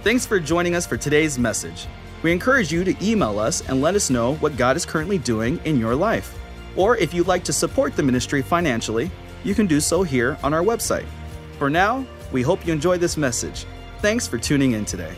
Thanks for joining us for today's message. We encourage you to email us and let us know what God is currently doing in your life. Or if you'd like to support the ministry financially, you can do so here on our website. For now, we hope you enjoy this message. Thanks for tuning in today.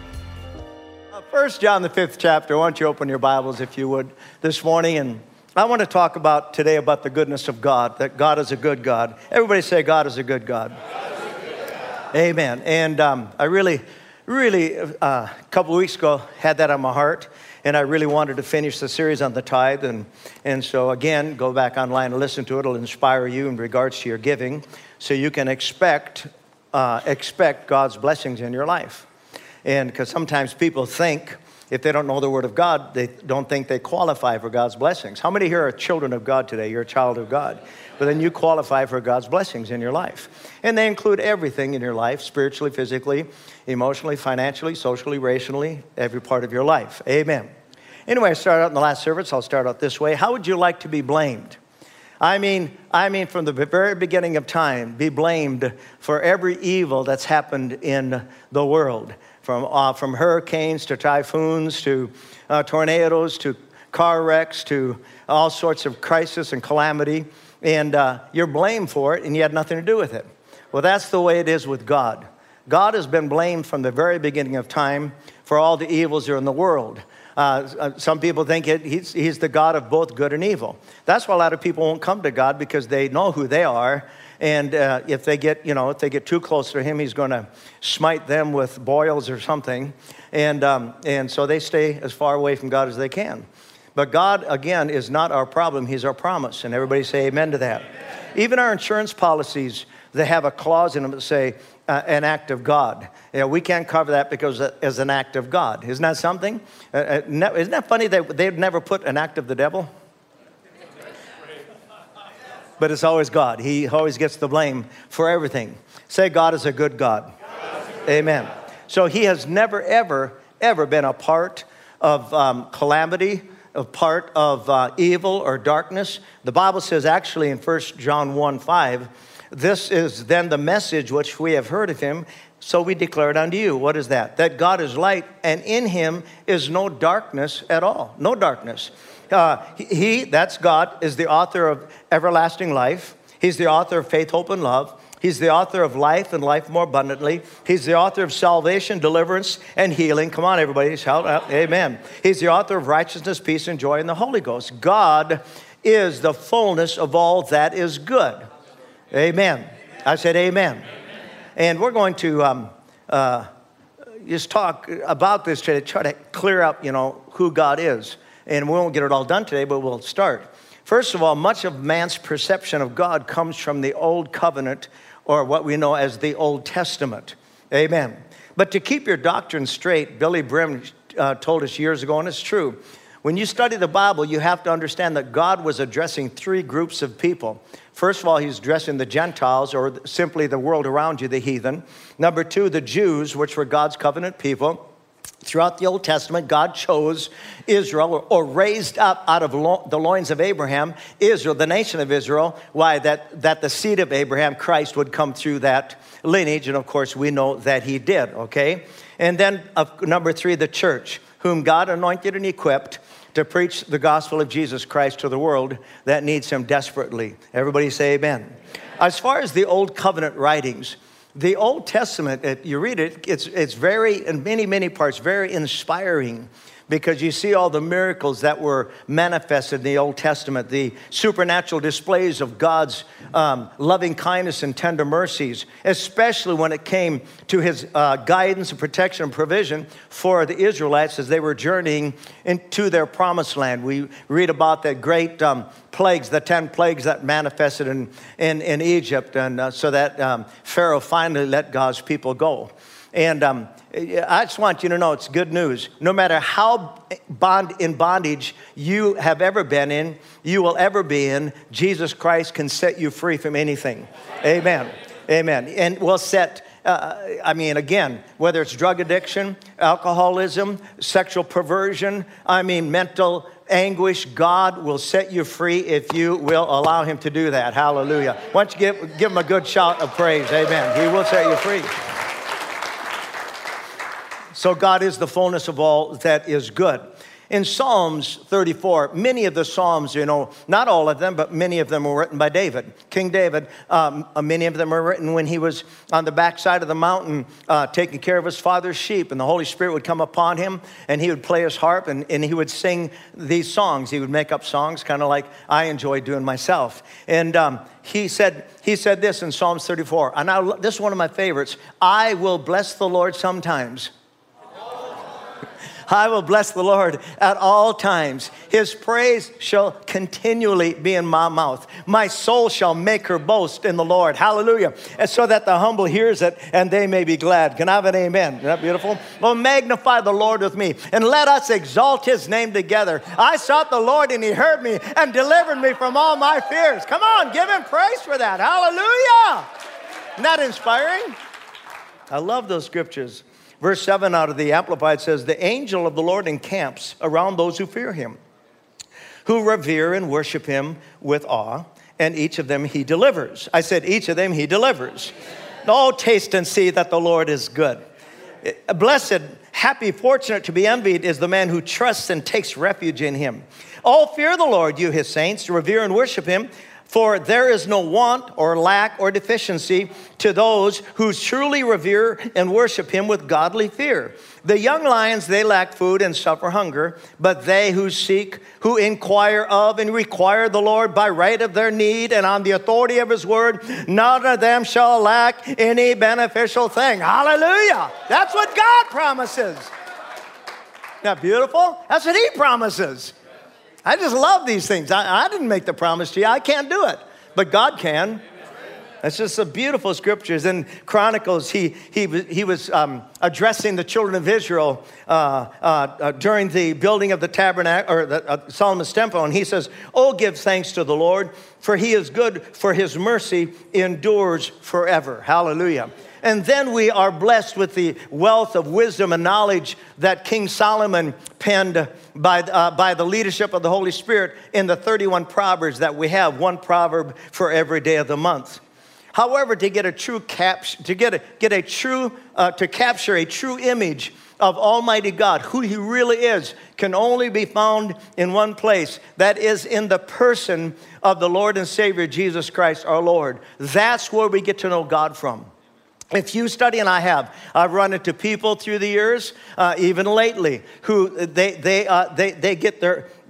1 John, the 5th chapter. Why don't you open your Bibles, if you would, this morning. And I want to talk today about the goodness of God, that God is a good God. Everybody say, God is a good God. God is a good God. Amen. And I really, a couple of weeks ago, had that on my heart. And I really wanted to finish the series on the tithe. And so, again, go back online and listen to it. It'll inspire you in regards to your giving. So you can expect God's blessings in your life. And because sometimes people think, if they don't know the Word of God, they don't think they qualify for God's blessings. How many here are children of God today? You're a child of God. But then you qualify for God's blessings in your life. And they include everything in your life, spiritually, physically, emotionally, financially, socially, racially, every part of your life. Amen. Anyway, I started out in the last service. I'll start out this way. How would you like to be blamed? I mean, from the very beginning of time, be blamed for every evil that's happened in the world. From hurricanes to typhoons to tornadoes to car wrecks to all sorts of crisis and calamity. And you're blamed for it, and you had nothing to do with it. Well, that's the way it is with God. God has been blamed from the very beginning of time for all the evils that are in the world. Some people think he's the God of both good and evil. That's why a lot of people won't come to God, because they know who they are. And if they get too close to him, he's going to smite them with boils or something. And so they stay as far away from God as they can. But God, again, is not our problem. He's our promise. And everybody say amen to that. Amen. Even our insurance policies, they have a clause in them that say an act of God. You know, we can't cover that because as an act of God. Isn't that something? Isn't that funny that they'd never put an act of the devil? But it's always God. He always gets the blame for everything. Say, God is a good God. Amen. So he has never, ever been a part of calamity, a part of evil or darkness. The Bible says actually in 1 John 1:5, this is then the message which we have heard of him, so we declare it unto you. What is that? That God is light, and in him is no darkness at all. No darkness. That's God, is the author of everlasting life. He's the author of faith, hope, and love. He's the author of life and life more abundantly. He's the author of salvation, deliverance, and healing. Come on, everybody, shout out, amen. He's the author of righteousness, peace, and joy in the Holy Ghost. God is the fullness of all that is good. Amen. I said amen. Amen. And we're going to just talk about this today, try to clear up, who God is. And we won't get it all done today, but we'll start. First of all, much of man's perception of God comes from the Old Covenant, or what we know as the Old Testament. Amen. But to keep your doctrine straight, Billy Brim told us years ago, and it's true. When you study the Bible, you have to understand that God was addressing three groups of people. First of all, he's addressing the Gentiles, or simply the world around you, the heathen. Number two, the Jews, which were God's covenant people. Throughout the Old Testament, God chose Israel, or raised up out of the loins of Abraham, Israel, the nation of Israel. Why? That the seed of Abraham, Christ, would come through that lineage. And of course, we know that he did, okay? And then number three, the church, whom God anointed and equipped to preach the gospel of Jesus Christ to the world that needs him desperately. Everybody say amen. As far as the Old Covenant writings, the Old Testament, you read it, it's very, in many parts, very inspiring, because you see all the miracles that were manifested in the Old Testament, the supernatural displays of God's loving kindness and tender mercies, especially when it came to his guidance and protection and provision for the Israelites as they were journeying into their promised land. We read about the great plagues, the 10 plagues that manifested in Egypt, and so that Pharaoh finally let God's people go. And I just want you to know it's good news. No matter how in bondage you have ever been in, you will ever be in, Jesus Christ can set you free from anything. Amen. Amen. And will set, again, whether it's drug addiction, alcoholism, sexual perversion, mental anguish, God will set you free if you will allow him to do that. Hallelujah. Why don't you give him a good shout of praise. Amen. He will set you free. So God is the fullness of all that is good. In Psalms 34, many of the Psalms, not all of them, but many of them were written by David, King David. Many of them are written when he was on the backside of the mountain taking care of his father's sheep. And the Holy Spirit would come upon him, and he would play his harp, and he would sing these songs. He would make up songs, kind of like I enjoy doing myself. And he said this in Psalms 34. And now, this is one of my favorites. I will bless the Lord sometimes. I will bless the Lord at all times. His praise shall continually be in my mouth. My soul shall make her boast in the Lord. Hallelujah. And so that the humble hears it and they may be glad. Can I have an amen? Isn't that beautiful? Well, magnify the Lord with me and let us exalt his name together. I sought the Lord and he heard me and delivered me from all my fears. Come on, give him praise for that. Hallelujah. Isn't that inspiring? I love those scriptures. Verse 7 out of the Amplified says, the angel of the Lord encamps around those who fear him, who revere and worship him with awe, and each of them he delivers. I said, each of them he delivers. Oh, taste and see that the Lord is good. Blessed, happy, fortunate, to be envied is the man who trusts and takes refuge in him. Oh, fear the Lord, you his saints, revere and worship him. For there is no want or lack or deficiency to those who truly revere and worship him with godly fear. The young lions, they lack food and suffer hunger, but they who seek, who inquire of and require the Lord by right of their need and on the authority of his word, none of them shall lack any beneficial thing. Hallelujah. That's what God promises. Isn't that beautiful? That's what he promises. I just love these things. I didn't make the promise to you. I can't do it, but God can. That's just some beautiful scriptures. In Chronicles, he was addressing the children of Israel during the building of the tabernacle, or the Solomon's temple, and he says, "Oh, give thanks to the Lord, for he is good, for his mercy endures forever." Hallelujah. And then we are blessed with the wealth of wisdom and knowledge that King Solomon penned by the leadership of the Holy Spirit in the 31 Proverbs that we have, one proverb for every day of the month. However, to capture a true image of Almighty God, who he really is, can only be found in one place. That is in the person of the Lord and Savior, Jesus Christ, our Lord. That's where we get to know God from. If you study, and I've run into people through the years, even lately, who they get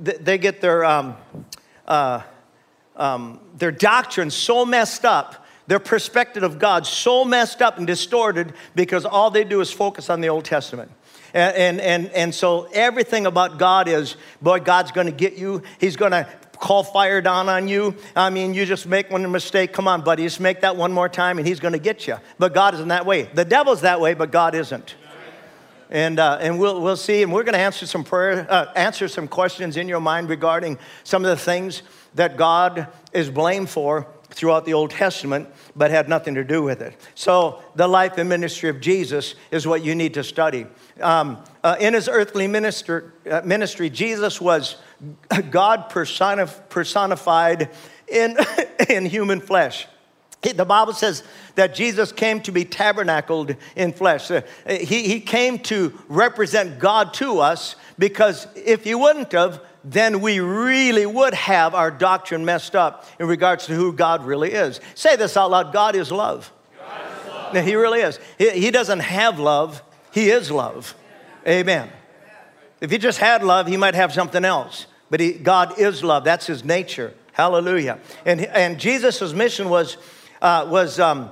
their doctrine so messed up, their perspective of God so messed up and distorted, because all they do is focus on the Old Testament. And so everything about God is, boy, God's going to get you. He's going to call fire down on you. I mean, you just make one mistake. Come on, buddy. Just make that one more time and he's going to get you. But God isn't that way. The devil's that way, but God isn't. And we'll see. And we're going to answer some questions in your mind regarding some of the things that God is blamed for throughout the Old Testament, but had nothing to do with it. So the life and ministry of Jesus is what you need to study. In his earthly ministry, Jesus was God personified in human flesh. The Bible says that Jesus came to be tabernacled in flesh. He came to represent God to us, because if he wouldn't have, then we really would have our doctrine messed up in regards to who God really is. Say this out loud: God is love. God is love. Now, he really is. He doesn't have love. He is love. Amen. If he just had love, he might have something else. But God is love. That's his nature. Hallelujah. And Jesus' mission was to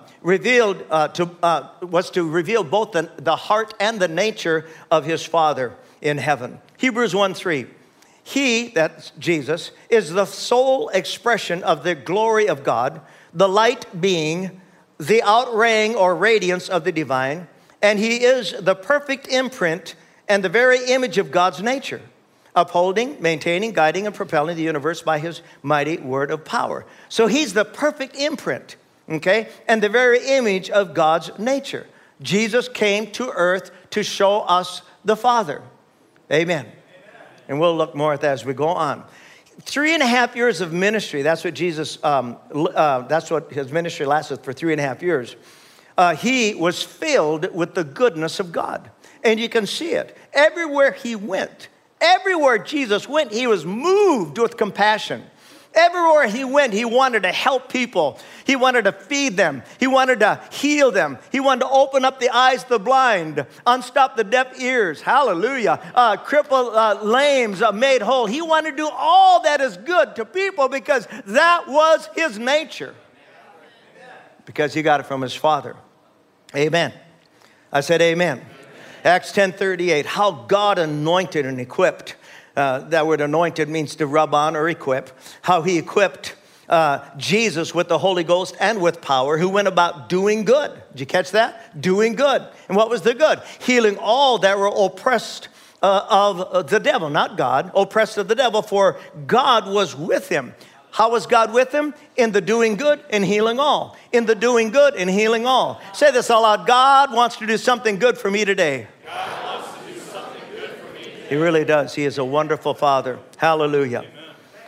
reveal both the heart and the nature of his Father in heaven. Hebrews 1:3. He, that's Jesus, is the sole expression of the glory of God, the light being the outraying or radiance of the divine, and he is the perfect imprint and the very image of God's nature, upholding, maintaining, guiding, and propelling the universe by his mighty word of power. So he's the perfect imprint, okay, and the very image of God's nature. Jesus came to earth to show us the Father. Amen. And we'll look more at that as we go on. 3.5 years of ministry. That's what that's what his ministry lasted for 3.5 years. he was filled with the goodness of God. And you can see it. Everywhere he went, everywhere Jesus went, he was moved with compassion. Everywhere he went, he wanted to help people. He wanted to feed them. He wanted to heal them. He wanted to open up the eyes of the blind, unstop the deaf ears. Hallelujah. Crippled lames made whole. He wanted to do all that is good to people because that was his nature. Because he got it from his Father. Amen. I said amen. Acts 10:38, how God anointed and equipped. That word anointed means to rub on or equip. How he equipped Jesus with the Holy Ghost and with power, who went about doing good. Did you catch that? Doing good. And what was the good? Healing all that were oppressed of the devil, not God, oppressed of the devil, for God was with him. How was God with him? In the doing good and healing all. In the doing good and healing all. Say this out loud. God wants to do something good for me today. God wants to do something good for me today. He really does. He is a wonderful Father. Hallelujah. Amen.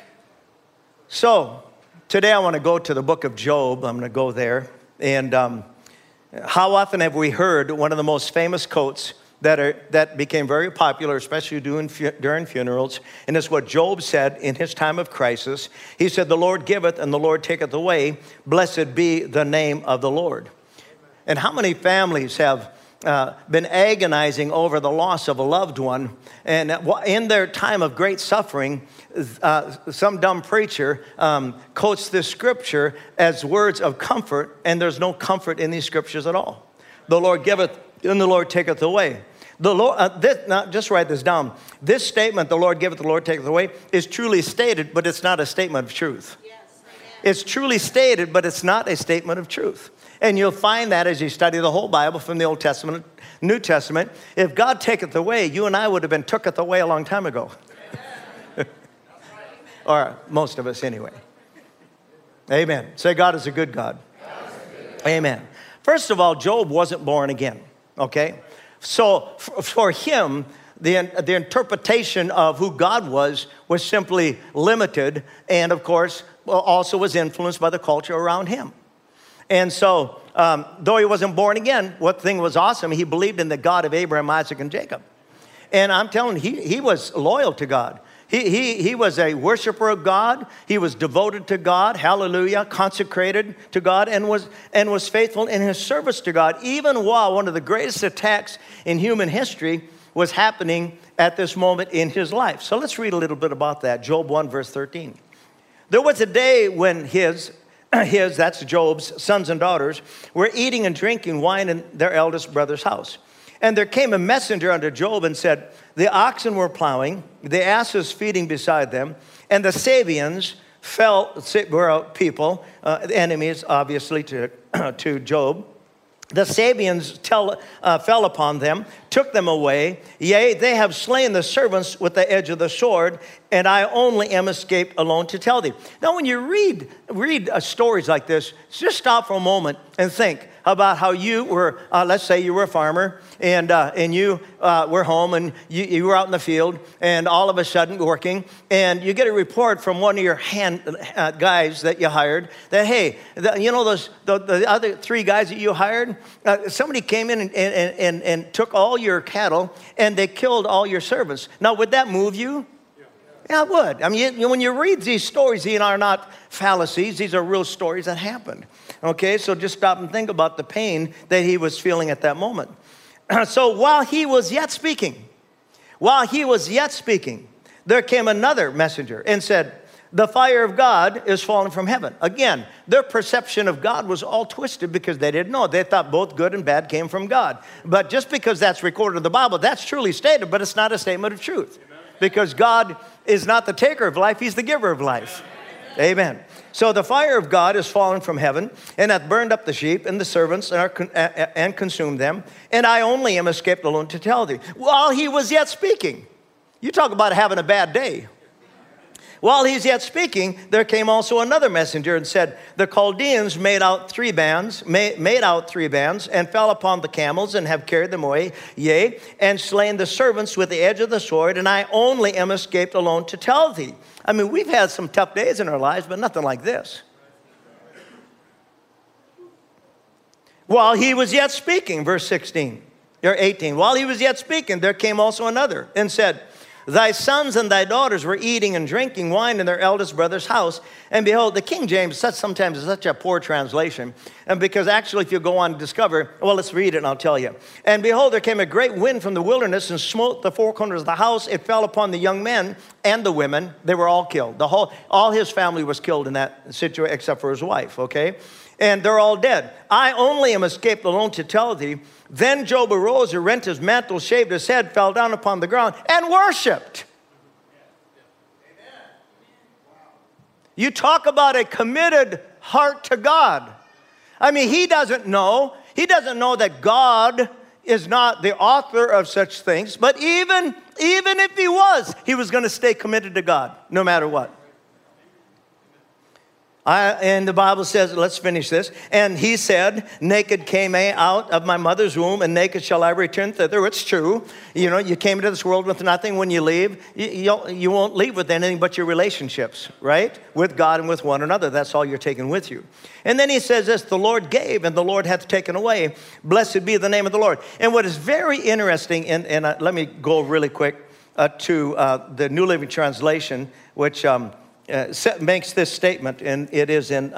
So, today I want to go to the book of Job. I'm going to go there. And how often have we heard one of the most famous quotes that became very popular, especially during funerals, and it's what Job said in his time of crisis. He said, the Lord giveth and the Lord taketh away. Blessed be the name of the Lord. And how many families have been agonizing over the loss of a loved one, and in their time of great suffering, some dumb preacher quotes this scripture as words of comfort, and there's no comfort in these scriptures at all. The Lord giveth and the Lord taketh away. The Lord, now just write this down. This statement, the Lord giveth, the Lord taketh away, is truly stated, but it's not a statement of truth. Yes, it's truly stated, but it's not a statement of truth. And you'll find that as you study the whole Bible from the Old Testament, New Testament. If God taketh away, you and I would have been tooketh away a long time ago. Or most of us anyway. Amen. Say, God is a good God. Amen. First of all, Job wasn't born again, okay? So for him, the interpretation of who God was simply limited, and of course, also was influenced by the culture around him. And so, though he wasn't born again, what thing was awesome, he believed in the God of Abraham, Isaac, and Jacob. And I'm telling you, he was loyal to God. He was a worshiper of God. He was devoted to God, hallelujah, consecrated to God, and was faithful in his service to God, even while one of the greatest attacks in human history was happening at this moment in his life. So let's read a little bit about that. Job 1, verse 13. There was a day when that's Job's sons and daughters, were eating and drinking wine in their eldest brother's house. And there came a messenger unto Job and said, the oxen were plowing, the asses feeding beside them, and the Sabeans were people, enemies obviously to Job. The Sabeans fell upon them, took them away. Yea, they have slain the servants with the edge of the sword, and I only am escaped alone to tell thee. Now, when you read stories like this, just stop for a moment and think about how you were, let's say you were a farmer, and you were home, and you were out in the field, and all of a sudden working, and you get a report from one of your guys that you hired that, hey, the other 3 guys that you hired, somebody came in and took all your cattle, and they killed all your servants. Now, would that move you? Yeah, it would. I mean, when you read these stories, these are not fallacies. These are real stories that happened. Okay, so just stop and think about the pain that he was feeling at that moment. So while he was yet speaking, there came another messenger and said, the fire of God is falling from heaven. Again, their perception of God was all twisted because they didn't know. They thought both good and bad came from God. But just because that's recorded in the Bible, that's truly stated, but it's not a statement of truth. Because God is not the taker of life, he's the giver of life. Amen. So the fire of God is fallen from heaven, and hath burned up the sheep and the servants and consumed them. And I only am escaped alone to tell thee. While he was yet speaking, you talk about having a bad day. While he's yet speaking, there came also another messenger and said, the Chaldeans made out three bands, and fell upon the camels and have carried them away, yea, and slain the servants with the edge of the sword, and I only am escaped alone to tell thee. I mean, we've had some tough days in our lives, but nothing like this. While he was yet speaking, verse 16, or 18, while he was yet speaking, there came also another and said, thy sons and thy daughters were eating and drinking wine in their eldest brother's house. And behold, the King James sometimes is such a poor translation. And because actually if you go on and discover, well, let's read it and I'll tell you. And behold, there came a great wind from the wilderness and smote the four corners of the house. It fell upon the young men and the women. They were all killed. All his family was killed in that situation except for his wife, okay? And they're all dead. I only am escaped alone to tell thee. Then Job arose and rent his mantle, shaved his head, fell down upon the ground, and worshiped. You talk about a committed heart to God. I mean, he doesn't know that God is not the author of such things. But even if he was going to stay committed to God, no matter what. And the Bible says, let's finish this. And he said, naked came I out of my mother's womb, and naked shall I return thither. It's true. You know, you came into this world with nothing. When you leave, you won't leave with anything but your relationships, right? With God and with one another. That's all you're taking with you. And then he says this, the Lord gave, and the Lord hath taken away. Blessed be the name of the Lord. And what is very interesting, and let me go really quick to the New Living Translation, which makes this statement, and it is in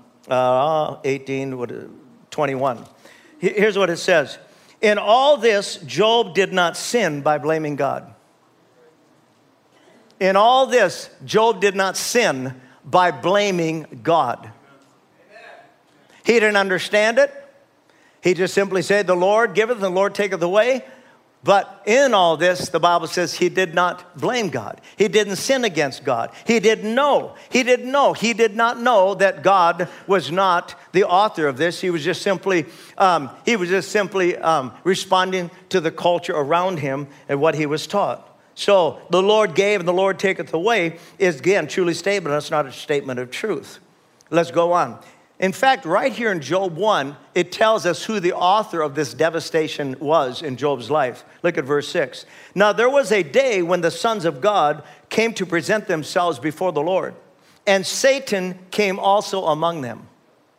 21. Here's what it says. In all this, Job did not sin by blaming God. In all this, Job did not sin by blaming God. He didn't understand it. He just simply said, the Lord giveth and the Lord taketh away. But in all this, the Bible says he did not blame God. He didn't sin against God. He didn't know. He did not know that God was not the author of this. He was just simply responding to the culture around him and what he was taught. So the Lord gave and the Lord taketh away is again truly statement. That's not a statement of truth. Let's go on. In fact, right here in Job 1, it tells us who the author of this devastation was in Job's life. Look at verse 6. Now there was a day when the sons of God came to present themselves before the Lord, and Satan came also among them.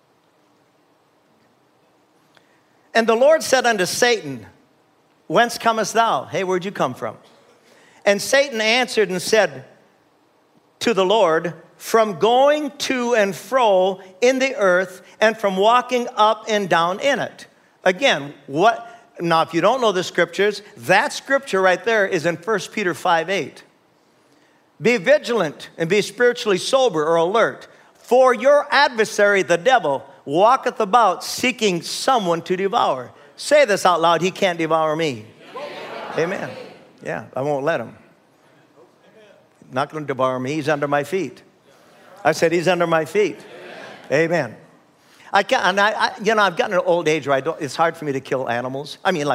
And the Lord said unto Satan, whence comest thou? Hey, where'd you come from? And Satan answered and said to the Lord, from going to and fro in the earth and from walking up and down in it. Again, now if you don't know the scriptures, that scripture right there is in 1 Peter 5:8. Be vigilant and be spiritually sober or alert, for your adversary, the devil, walketh about seeking someone to devour. Say this out loud, he can't devour me. Amen. Yeah, I won't let him. Not going to devour me, he's under my feet. I said, he's under my feet. Amen. I've gotten an old age where it's hard for me to kill animals. I mean,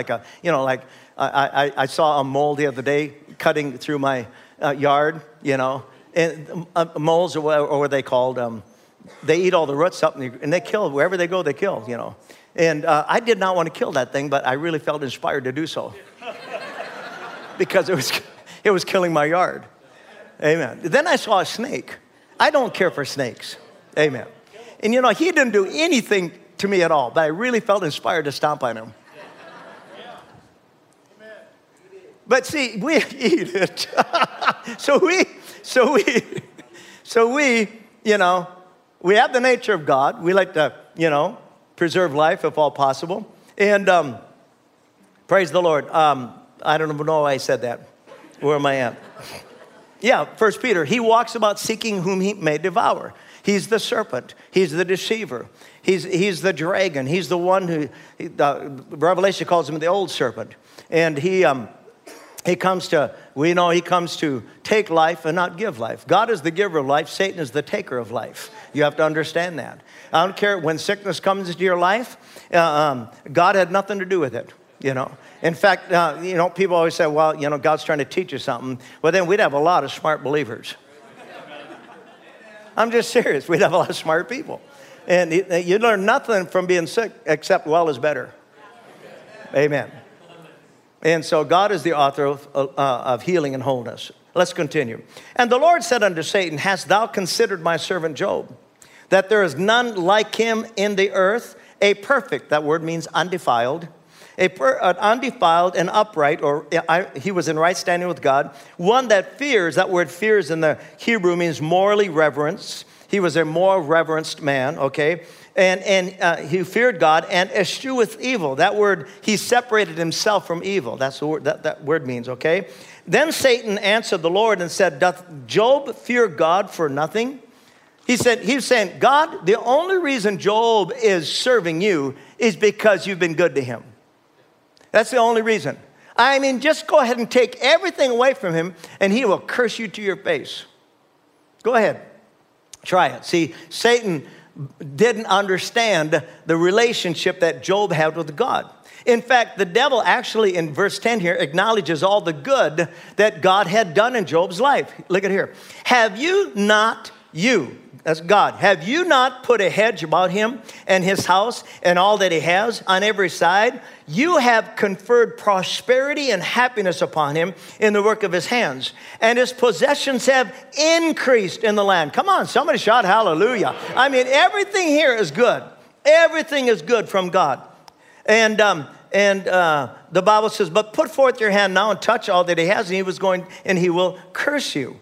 I saw a mole the other day cutting through my yard, and moles, or what are they called? They eat all the roots up, and they kill. Wherever they go, they kill, And I did not want to kill that thing, but I really felt inspired to do so. Because it was killing my yard. Amen. Then I saw a snake. I don't care for snakes. Amen. And he didn't do anything to me at all, but I really felt inspired to stomp on him. But see, we eat it. So we we have the nature of God. We like to, preserve life if all possible. And praise the Lord. I don't even know why I said that. Where am I at? Yeah, 1 Peter, he walks about seeking whom he may devour. He's the serpent. He's the deceiver. He's the dragon. He's the one who, Revelation calls him the old serpent. And he comes to take life and not give life. God is the giver of life. Satan is the taker of life. You have to understand that. I don't care when sickness comes into your life, God had nothing to do with it, In fact, people always say, well, God's trying to teach you something. Well, then we'd have a lot of smart believers. I'm just serious. We'd have a lot of smart people. And you learn nothing from being sick except well is better. Amen. And so God is the author of healing and wholeness. Let's continue. And the Lord said unto Satan, hast thou considered my servant Job, that there is none like him in the earth, a perfect, that word means undefiled, an undefiled and upright, or he was in right standing with God, one that fears, that word fears in the Hebrew means morally reverence. He was a more reverenced man, okay? And he feared God and escheweth evil. That word, he separated himself from evil. That's the word that word means, okay? Then Satan answered the Lord and said, doth Job fear God for nothing? He was saying, God, the only reason Job is serving you is because you've been good to him. That's the only reason. I mean, just go ahead and take everything away from him and he will curse you to your face. Go ahead. Try it. See, Satan didn't understand the relationship that Job had with God. In fact, the devil actually in verse 10 here acknowledges all the good that God had done in Job's life. Look at here. Have you not, that's God, have you not put a hedge about him and his house and all that he has on every side? You have conferred prosperity and happiness upon him in the work of his hands, and his possessions have increased in the land. Come on, somebody shout hallelujah. I mean, everything here is good. Everything is good from God. And the Bible says, but put forth your hand now and touch all that he has, and he will curse you.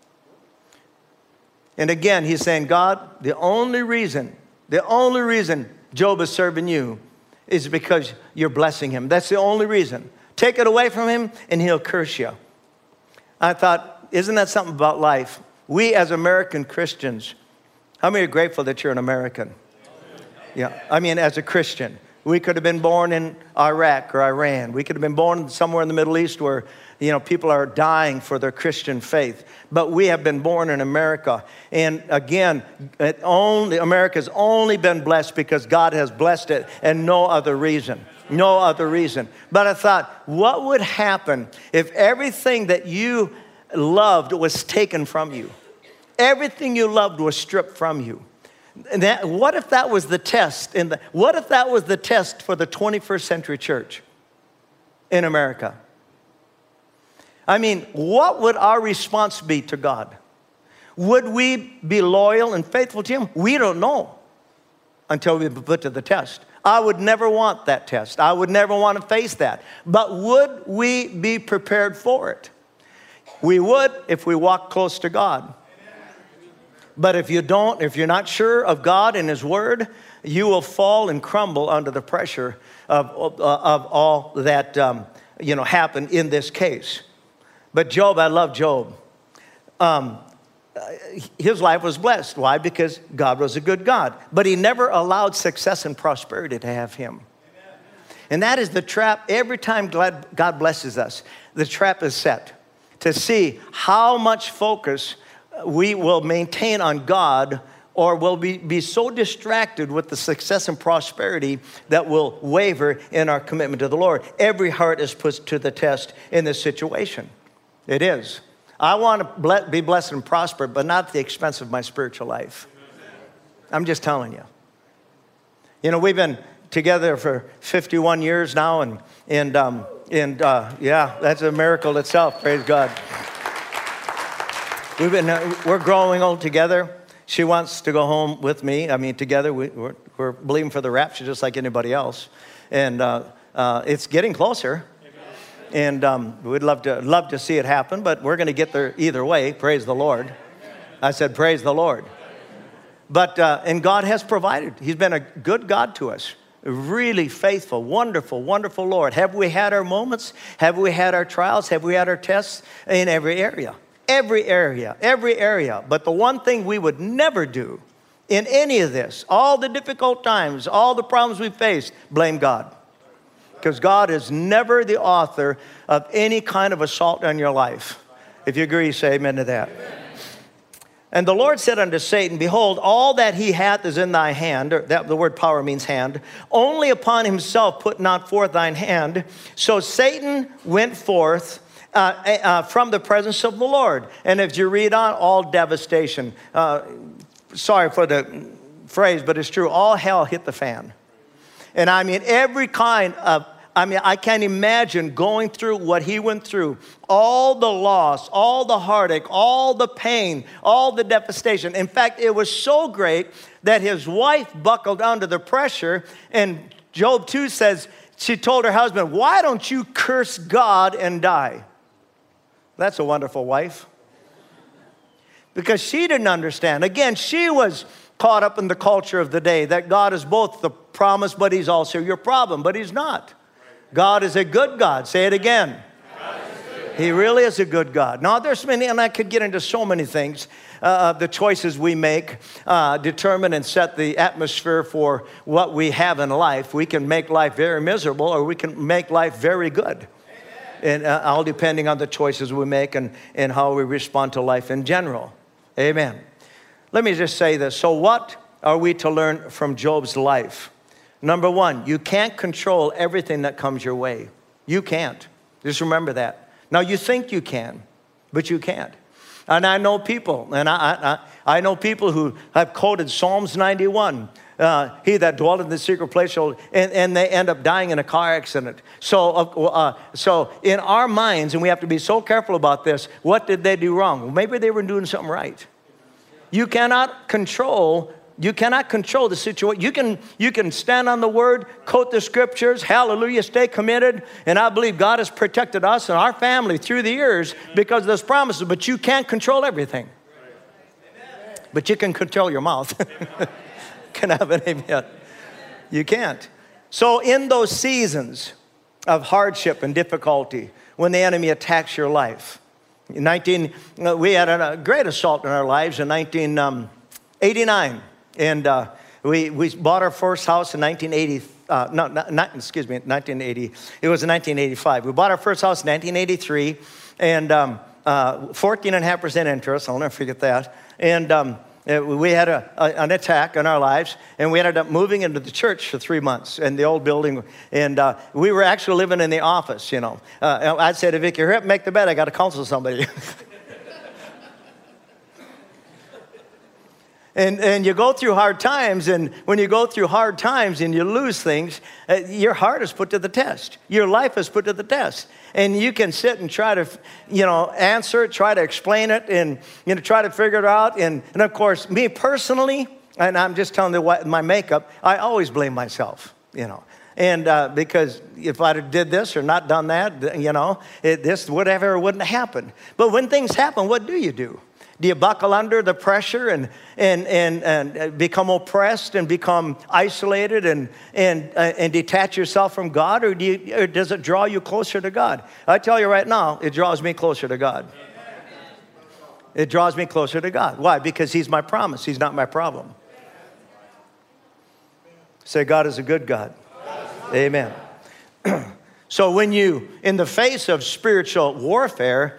And again, he's saying, God, the only reason Job is serving you is because you're blessing him. That's the only reason. Take it away from him and he'll curse you. I thought, isn't that something about life? We as American Christians, how many are grateful that you're an American? Yeah, I mean, as a Christian. We could have been born in Iraq or Iran. We could have been born somewhere in the Middle East where, people are dying for their Christian faith. But we have been born in America. And again, America's only been blessed because God has blessed it and no other reason. No other reason. But I thought, what would happen if everything that you loved was taken from you? Everything you loved was stripped from you. And what if that was the test? What if that was the test for the 21st century church in America? I mean, what would our response be to God? Would we be loyal and faithful to him? We don't know until we put to the test. I would never want that test. I would never want to face that. But would we be prepared for it? We would if we walk close to God. But if you don't, if you're not sure of God and his word, you will fall and crumble under the pressure of all that happened in this case. But Job, I love Job. His life was blessed. Why? Because God was a good God. But he never allowed success and prosperity to have him. And that is the trap. Every time God blesses us, the trap is set to see how much focus we will maintain on God, or will be so distracted with the success and prosperity that will waver in our commitment to the Lord. Every heart is put to the test in this situation. It is. I want to be blessed and prosper, but not at the expense of my spiritual life. I'm just telling you. We've been together for 51 years now, and that's a miracle itself. Praise God. We're growing old together. She wants to go home with me. I mean, together we're believing for the rapture just like anybody else, and it's getting closer. And we'd love to see it happen, but we're going to get there either way. Praise the Lord. I said, praise the Lord. But and God has provided. He's been a good God to us. A really faithful, wonderful, wonderful Lord. Have we had our moments? Have we had our trials? Have we had our tests? In every area. Every area. But the one thing we would never do in any of this, all the difficult times, all the problems we faced, blame God. Because God is never the author of any kind of assault on your life. If you agree, say amen to that. Amen. And the Lord said unto Satan, behold, all that he hath is in thy hand. The word power means hand. Only upon himself put not forth thine hand. So Satan went forth from the presence of the Lord. And if you read on, all devastation. Sorry for the phrase, but it's true. All hell hit the fan. And I mean, every kind I can't imagine going through what he went through. All the loss, all the heartache, all the pain, all the devastation. In fact, it was so great that his wife buckled under the pressure. And Job 2 says, she told her husband, why don't you curse God and die? That's a wonderful wife. Because she didn't understand. Again, she was caught up in the culture of the day that God is both the promise, but he's also your problem. But he's not. God is a good God. Say it again. He really is a good God. Now, there's many, and I could get into so many things. The choices we make determine and set the atmosphere for what we have in life. We can make life very miserable, or we can make life very good. And all depending on the choices we make and how we respond to life in general. Amen. Let me just say this. So what are we to learn from Job's life? Number one, you can't control everything that comes your way. You can't. Just remember that. Now, you think you can, but you can't. And I know people, and I know people who have quoted Psalms 91. He that dwelt in the secret place, and they end up dying in a car accident. So in our minds, and we have to be so careful about this, what did they do wrong? Well, maybe they were doing something right. You cannot control the situation. You can stand on the word, quote the scriptures, hallelujah, stay committed. And I believe God has protected us and our family through the years because of those promises. But you can't control everything. But you can control your mouth. Can I have an amen? You can't. So in those seasons of hardship and difficulty, when the enemy attacks your life, we had a great assault in our lives in 1989. And we bought our first house in 1980. 1980. It was in 1985. We bought our first house in 1983, and 14.5% interest. I'll never forget that. And we had an attack in our lives, and we ended up moving into the church for 3 months in the old building. And we were actually living in the office, you know. I said to Vicki, hurry up, make the bed. I got to counsel somebody. And you go through hard times, and when you go through hard times and you lose things, your heart is put to the test. Your life is put to the test. And you can sit and try to, answer it, try to explain it, and, try to figure it out. And of course, me personally, and I'm just telling you my makeup, I always blame myself, And because if I did this or not done that, this whatever wouldn't have happened. But when things happen, what do? Do you buckle under the pressure and become oppressed and become isolated and detach yourself from God, or does it draw you closer to God? I tell you right now, it draws me closer to God. It draws me closer to God. Why? Because he's my promise. He's not my problem. Say, God is a good God. Amen. So when you, in the face of spiritual warfare,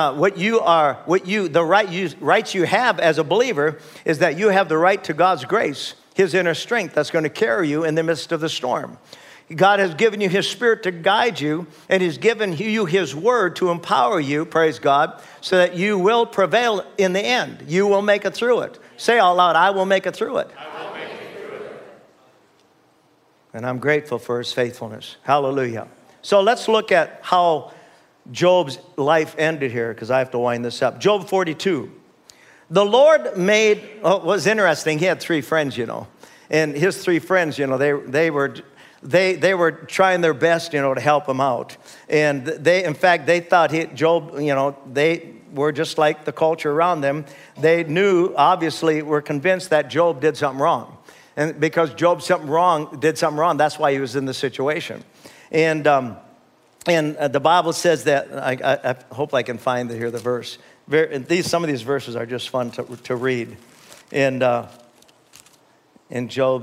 the rights you have as a believer is that you have the right to God's grace, his inner strength that's going to carry you in the midst of the storm. God has given you his spirit to guide you, and he's given you his word to empower you, praise God, so that you will prevail in the end. You will make it through it. Say out loud, I will make it through it. I will make it through it. And I'm grateful for his faithfulness. Hallelujah. So let's look at how Job's life ended here, because I have to wind this up. Job 42. The Lord made, it was interesting. He had 3 friends, and his 3 friends, they were trying their best, to help him out. And in fact, they thought Job, they were just like the culture around them. They knew, obviously, were convinced that Job did something wrong. And because Job did something wrong, that's why he was in the situation. And the Bible says that, I hope I can find the verse. Some of these verses are just fun to read. And in Job,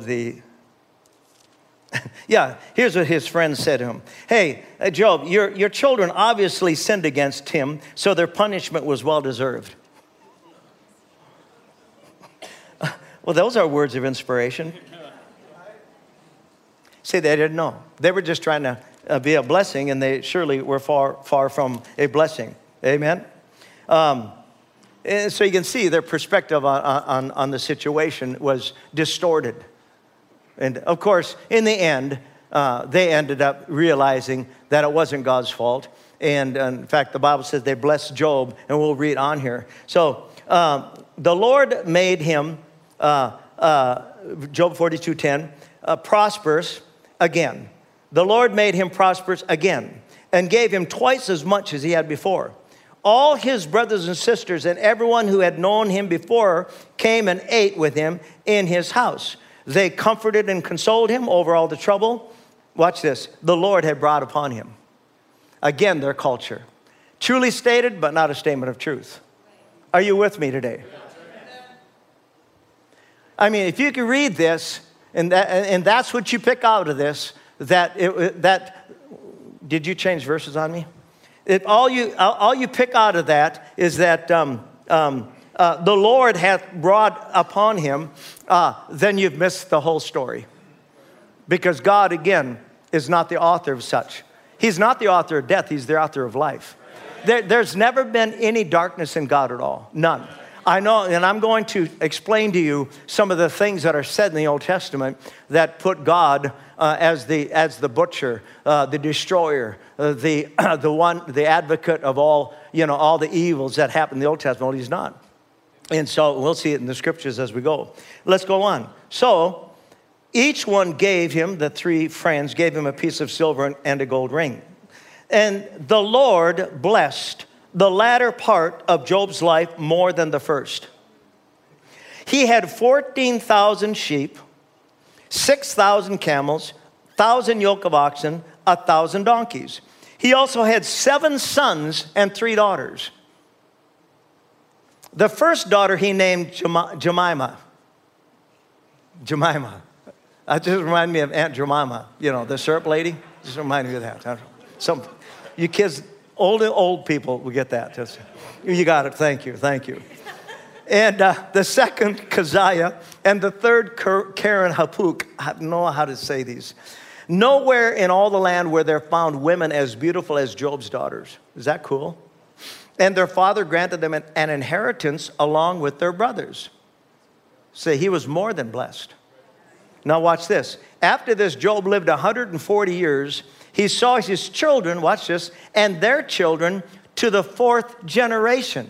here's what his friends said to him. Hey, Job, your children obviously sinned against him, so their punishment was well-deserved. Well, those are words of inspiration. See, they didn't know. They were just trying to be a blessing, and they surely were far from a blessing. Amen? And so you can see their perspective on the situation was distorted. And of course, in the end, they ended up realizing that it wasn't God's fault. And in fact, the Bible says they blessed Job, and we'll read on here. So the Lord made him, Job 42:10, prosperous again. The Lord made him prosperous again and gave him twice as much as he had before. All his brothers and sisters and everyone who had known him before came and ate with him in his house. They comforted and consoled him over all the trouble. Watch this. The Lord had brought upon him. Again, their culture. Truly stated, but not a statement of truth. Are you with me today? I mean, if you can read this, and that's what you pick out of this, did you change verses on me? All you pick out of that is that the Lord hath brought upon him, then you've missed the whole story. Because God, again, is not the author of such. He's not the author of death. He's the author of life. There's never been any darkness in God at all. None. I know, and I'm going to explain to you some of the things that are said in the Old Testament that put God as the butcher, the destroyer, the advocate of all the evils that happened in the Old Testament. Well, he's not. And so we'll see it in the scriptures as we go. Let's go on. So each one gave him, the three friends, gave him a piece of silver and a gold ring. And the Lord blessed the latter part of Job's life more than the first. He had 14,000 sheep, 6,000 camels, 1,000 yoke of oxen, 1,000 donkeys. He also had 7 sons and 3 daughters. The first daughter he named Jemima. Jemima. That just reminded me of Aunt Jemima, the syrup lady. Just reminded me of that. You kids, old people will get that. You got it. Thank you. And the second, Keziah, and the third, Karen Hapuk. I don't know how to say these. Nowhere in all the land were there found women as beautiful as Job's daughters. Is that cool? And their father granted them an inheritance along with their brothers. So he was more than blessed. Now watch this. After this, Job lived 140 years. He saw his children, watch this, and their children to the 4th generation.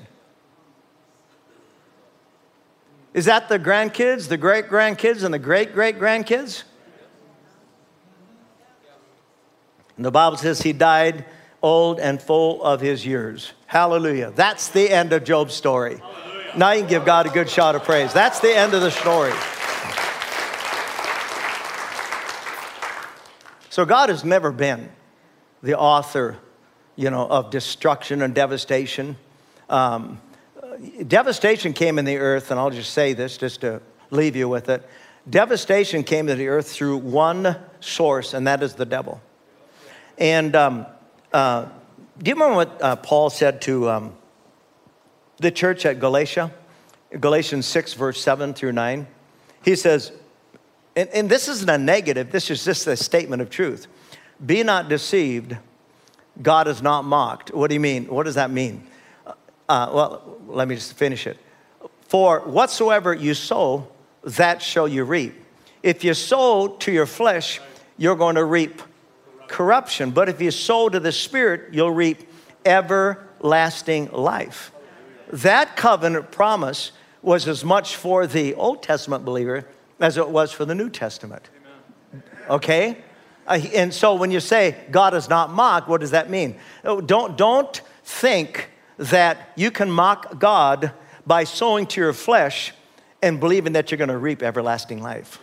Is that the grandkids, the great-grandkids, and the great-great-grandkids? And the Bible says he died old and full of his years. Hallelujah. That's the end of Job's story. Hallelujah. Now you can give God a good shout of praise. That's the end of the story. So God has never been the author, of destruction and devastation. Devastation came in the earth, and I'll just say this just to leave you with it. Devastation came to the earth through one source, and that is the devil. And do you remember what Paul said to the church at Galatia? Galatians 6, verse 7 through 9. He says, and this isn't a negative, this is just a statement of truth. Be not deceived, God is not mocked. What do you mean? What does that mean? Well, let me just finish it. For whatsoever you sow, that shall you reap. If you sow to your flesh, you're going to reap corruption. But if you sow to the Spirit, you'll reap everlasting life. That covenant promise was as much for the Old Testament believer as it was for the New Testament. Okay? And so when you say God is not mocked, what does that mean? Don't think that you can mock God by sowing to your flesh and believing that you're going to reap everlasting life.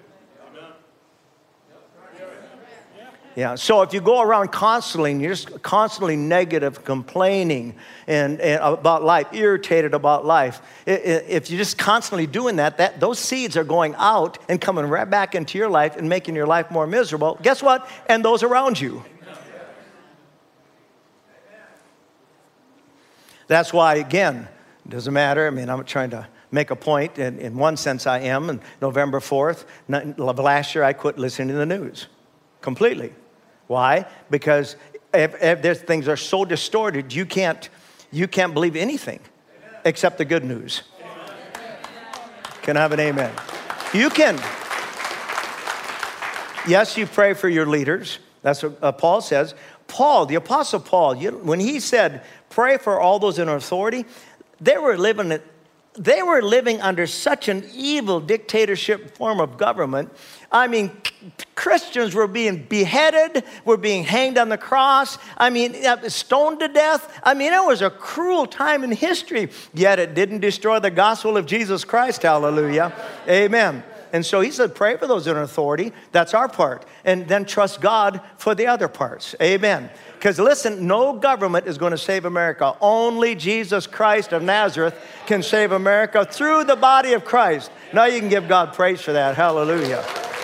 Yeah, so if you go around constantly and you're just constantly negative, complaining and about life, irritated about life, if you're just constantly doing that, those seeds are going out and coming right back into your life and making your life more miserable. Guess what? And those around you. That's why, again, it doesn't matter. I mean, I'm trying to make a point. And in one sense, I am. And November 4th, last year, I quit listening to the news completely. Why? Because if things are so distorted, you can't believe anything except the good news. Can I have an amen? You Yes, you pray for your leaders. That's what Paul says. Paul, the Apostle Paul, when he said, pray for all those in authority, they were living under such an evil dictatorship form of government. I mean, Christians were being beheaded, were being hanged on the cross. I mean, stoned to death. I mean, it was a cruel time in history, yet it didn't destroy the gospel of Jesus Christ. Hallelujah. Amen. And so he said, pray for those in authority. That's our part. And then trust God for the other parts. Amen. Because listen, no government is going to save America. Only Jesus Christ of Nazareth can save America through the body of Christ. Now you can give God praise for that. Hallelujah.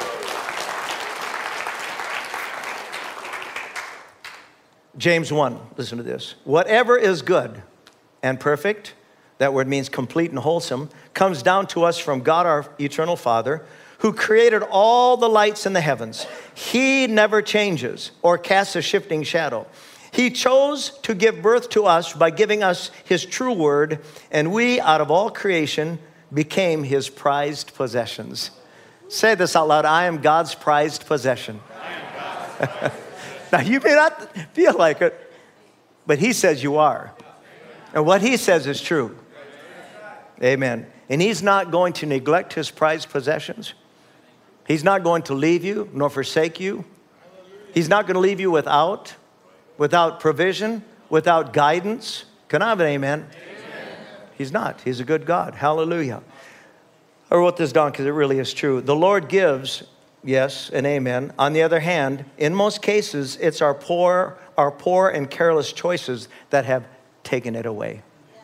James 1, listen to this. Whatever is good and perfect, that word means complete and wholesome, comes down to us from God our eternal Father, who created all the lights in the heavens. He never changes or casts a shifting shadow. He chose to give birth to us by giving us his true word, and we, out of all creation, became his prized possessions. Say this out loud. I am God's prized possession. I am God's prized Now, you may not feel like it, but he says you are. And what he says is true. Amen. And he's not going to neglect his prized possessions. He's not going to leave you nor forsake you. He's not going to leave you without provision, without guidance. Can I have an amen? Amen. He's not. He's a good God. Hallelujah. I wrote this down because it really is true. The Lord gives, yes, and amen. On the other hand, in most cases, it's our poor and careless choices that have taken it away.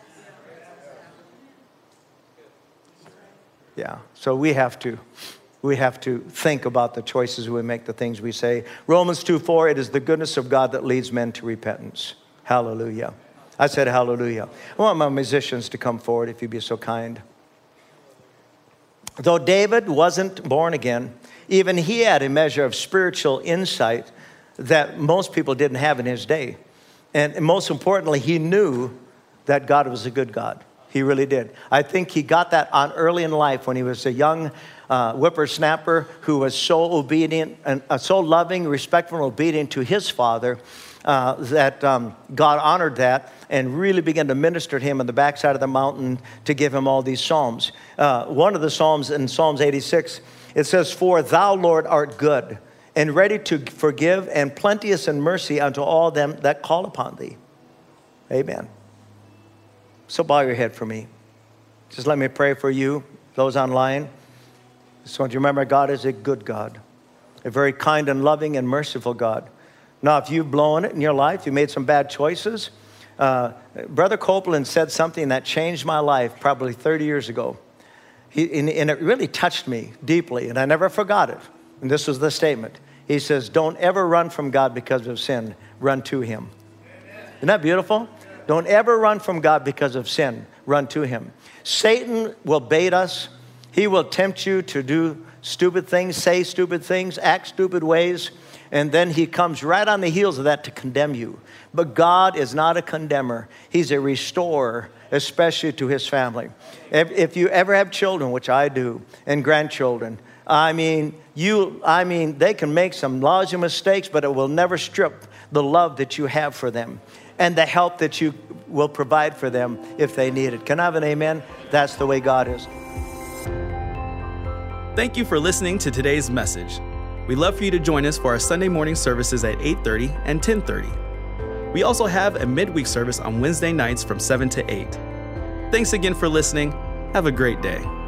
Yeah, so we have to think about the choices we make, the things we say. Romans 2:4, it is the goodness of God that leads men to repentance. Hallelujah. I said hallelujah. I want my musicians to come forward, if you'd be so kind. Though David wasn't born again, even he had a measure of spiritual insight that most people didn't have in his day. And most importantly, he knew that God was a good God. He really did. I think he got that on early in life when he was a young whippersnapper who was so obedient and so loving, respectful, and obedient to his father that God honored that and really began to minister to him on the backside of the mountain to give him all these psalms. One of the psalms in Psalms 86, it says, "For thou, Lord, art good and ready to forgive and plenteous in mercy unto all them that call upon thee." Amen. So bow your head for me. Just let me pray for you, those online. Just want you to remember God is a good God, a very kind and loving and merciful God. Now, if you've blown it in your life, you made some bad choices. Brother Copeland said something that changed my life probably 30 years ago. And it really touched me deeply, and I never forgot it. And this was the statement. He says, don't ever run from God because of sin. Run to him. Amen. Isn't that beautiful? Don't ever run from God because of sin. Run to him. Satan will bait us. He will tempt you to do stupid things, say stupid things, act stupid ways. And then he comes right on the heels of that to condemn you. But God is not a condemner. He's a restorer, especially to his family. If you ever have children, which I do, and grandchildren, I mean, they can make some lousy mistakes, but it will never strip the love that you have for them and the help that you will provide for them if they need it. Can I have an amen? That's the way God is. Thank you for listening to today's message. We'd love for you to join us for our Sunday morning services at 8:30 and 10:30. We also have a midweek service on Wednesday nights from 7 to 8. Thanks again for listening. Have a great day.